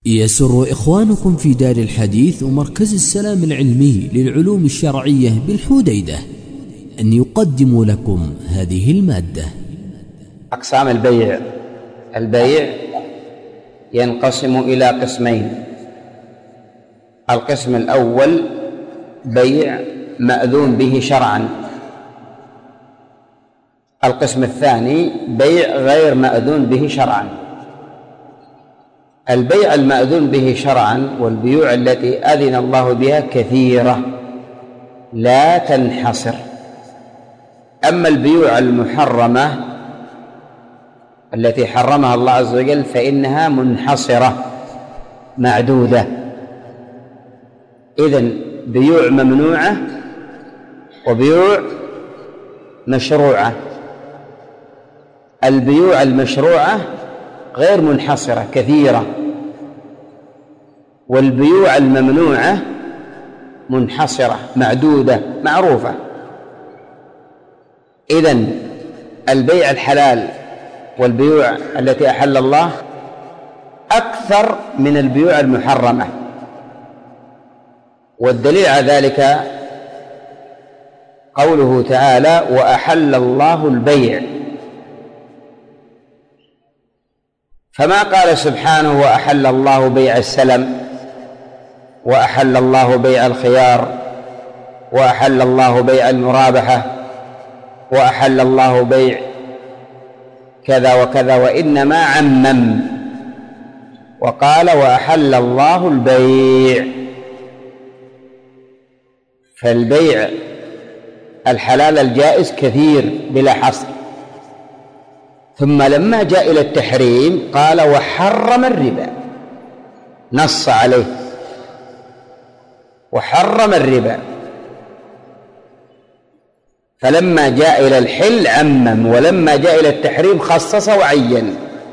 يسر إخوانكم في دار الحديث ومركز السلام العلمي للعلوم الشرعية بالحديدة أن يقدم لكم هذه المادة. أقسام البيع. البيع ينقسم إلى قسمين: القسم الأول بيع مأذون به شرعا، القسم الثاني بيع غير مأذون به شرعا. البيع المأذون به شرعا والبيوع التي أذن الله بها كثيرة لا تنحصر. أما البيوع المحرمة التي حرمها الله عز وجل فإنها منحصرة معدودة. إذن بيوع ممنوعة وبيوع مشروعة. البيوع المشروعة غير منحصرة كثيرة، والبيوع الممنوعة منحصرة معدودة معروفة. إذن البيع الحلال والبيوع التي أحل الله أكثر من البيوع المحرمة، والدليل على ذلك قوله تعالى: وأحل الله البيع. فما قال سبحانه وأحل الله بيع السلم، وأحل الله بيع الخيار، وأحل الله بيع المرابحة، وأحل الله بيع كذا وكذا، وإنما عمم وقال وأحل الله البيع. فالبيع الحلال الجائز كثير بلا حصر. ثم لما جاء إلى التحريم قال وحرم الربا، نص عليه وحرم الربا. فلما جاء إلى الحل عمم، ولما جاء إلى التحريم خصص وعين،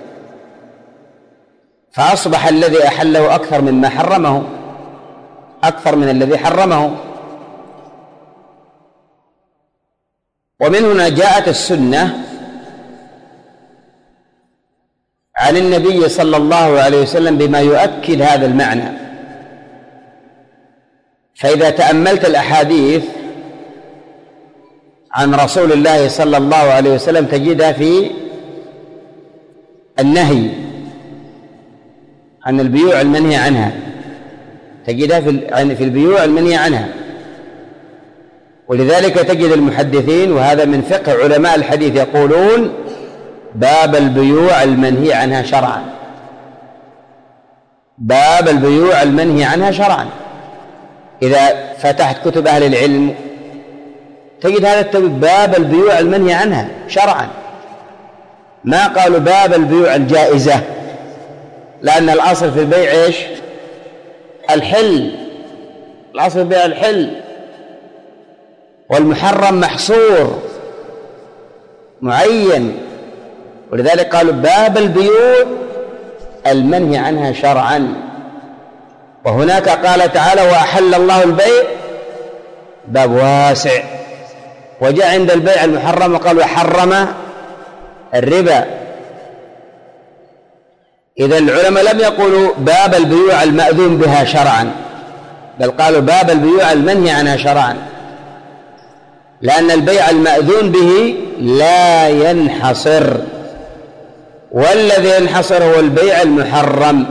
فأصبح الذي أحله أكثر مما حرمه، أكثر من الذي حرمه. ومن هنا جاءت السنة عن النبي صلى الله عليه وسلم بما يؤكد هذا المعنى. فإذا تأملت الأحاديث عن رسول الله صلى الله عليه وسلم تجدها في النهي عن البيوع المنهي عنها، تجدها في البيوع المنهي عنها. ولذلك تجد المحدثين، وهذا من فقه علماء الحديث، يقولون باب البيوع المنهي عنها شرعا، باب البيوع المنهي عنها شرعا. إذا فتحت كتب أهل العلم تجد هذا التبويب: باب البيوع المنهي عنها شرعا. ما قالوا باب البيوع الجائزة، لأن الأصل في البيع إيش؟ الحل، الأصل في البيع الحل، والمحرم محصور معين. ولذلك قالوا باب البيوع المنهي عنها شرعا. وهناك قال تعالى وأحل الله البيع، باب واسع. وجاء عند البيع المحرم وقال وحرم الربا. إذا العلماء لم يقولوا باب البيوع المأذون بها شرعا، بل قالوا باب البيوع المنهي عنها شرعا، لأن البيع المأذون به لا ينحصر، والذي ينحصر هو البيع المحرم.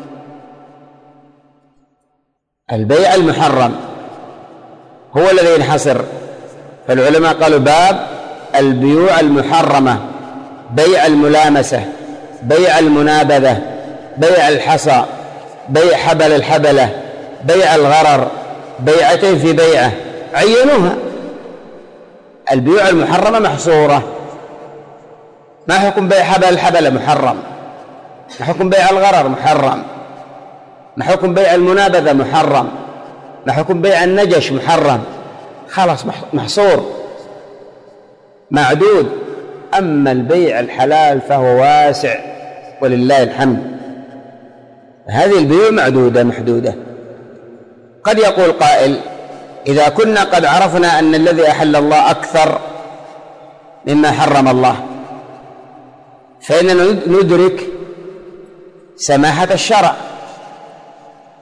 البيع المحرم هو الذي ينحصر. فالعلماء قالوا باب البيوع المحرمة: بيع الملامسة، بيع المنابذة، بيع الحصى، بيع حبل الحبلة، بيع الغرر، بيعتين في بيعة، عينوها. البيوع المحرمة محصورة. ما حكم بيع حبل الحبلة؟ محرم. ما حكم بيع الغرر؟ محرم. ما حكم بيع المنابذة؟ محرم. ما حكم بيع النجش؟ محرم. خلاص محصور معدود. أما البيع الحلال فهو واسع ولله الحمد. هذه البيوع معدودة محدودة. قد يقول قائل: إذا كنا قد عرفنا أن الذي أحل الله أكثر مما حرم الله، فإننا ندرك سماحة الشرع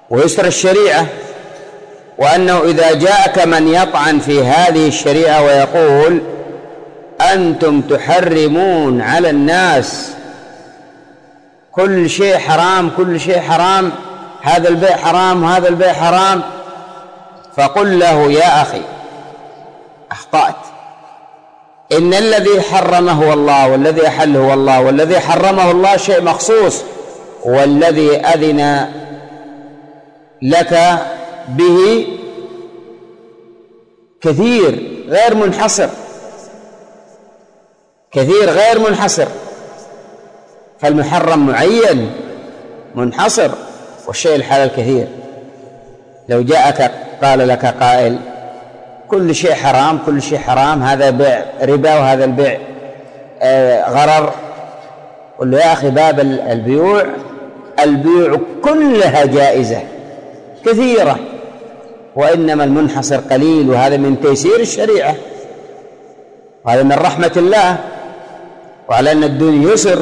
ويسر الشريعة، وأنه إذا جاءك من يطعن في هذه الشريعة ويقول أنتم تحرمون على الناس كل شيء حرام، كل شيء حرام، هذا البيع حرام وهذا البيع حرام، فقل له يا أخي أخطأت، إن الذي حرمه هو الله، والذي أحله هو الله، والذي حرمه الله شيء مخصوص، والذي أذن لك به كثير غير منحصر، كثير غير منحصر، فالمحرم معين منحصر والشيء الحلال كثير. لو جاءك قال لك قائل كل شيء حرام، كل شيء حرام، هذا بيع ربا وهذا البيع غرر، قل له يا أخي باب البيوع كلها جائزة كثيرة، وإنما المنحصر قليل، وهذا من تيسير الشريعة، وهذا من رحمة الله، وعلى أن الدنيا يسر.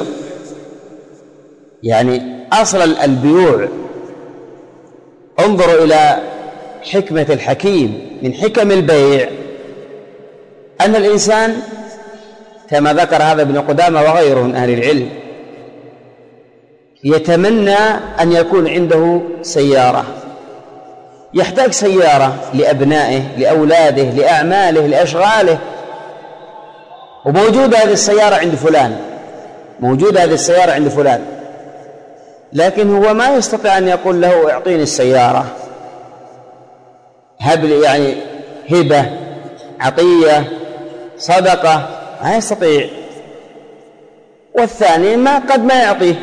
يعني أصل البيوع، انظروا إلى حكمة الحكيم، من حكم البيع أن الإنسان كما ذكر هذا ابن قدامة وغيره من أهل العلم يتمنى أن يكون عنده سيارة، يحتاج سيارة لأبنائه، لأولاده، لأعماله، لأشغاله، وموجودة هذه السيارة عند فلان، موجودة هذه السيارة عند فلان، لكن هو ما يستطيع أن يقول له اعطيني السيارة، هب لي، يعني هبة، عطية، صدقة، ما يستطيع. والثاني ما قد ما يعطيه،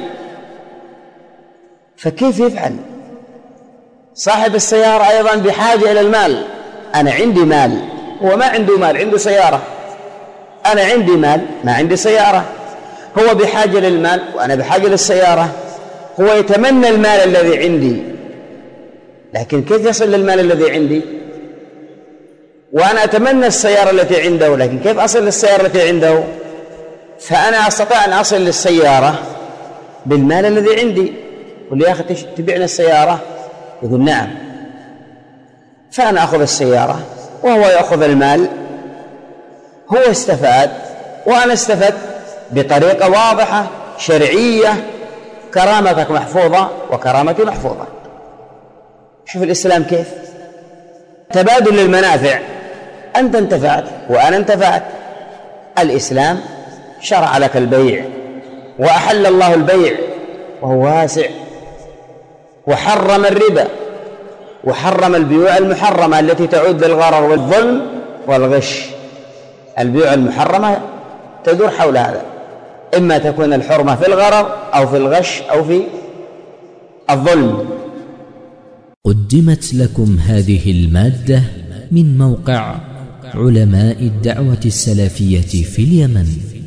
فكيف يفعل؟ صاحب السيارة أيضا بحاجة إلى المال، أنا عندي مال، هو ما عنده مال، عنده سيارة، أنا عندي مال ما عندي سيارة، هو بحاجة للمال وأنا بحاجة للسيارة، هو يتمنى المال الذي عندي، لكن كيف يصل للمال الذي عندي؟ وأنا أتمنى السيارة التي عنده، لكن كيف أصل للسيارة التي عنده؟ فأنا أستطيع أن أصل للسيارة بالمال الذي عندي. قل يا أخي تبيعنا السيارة؟ يقول نعم، فأنا أخذ السيارة وهو يأخذ المال، هو استفاد وأنا استفدت بطريقة واضحة شرعية، كرامتك محفوظة وكرامتي محفوظة. شوف الإسلام كيف تبادل للمنافع، أنت انتفعت وأنا انتفعت. الإسلام شرع لك البيع، وأحل الله البيع وهو واسع، وحرم الربا، وحرم البيوع المحرمة التي تعود للغرر والظلم والغش. البيوع المحرمة تدور حول هذا، إما تكون الحرمة في الغرر أو في الغش أو في الظلم. قدمت لكم هذه المادة من موقع علماء الدعوة السلفية في اليمن.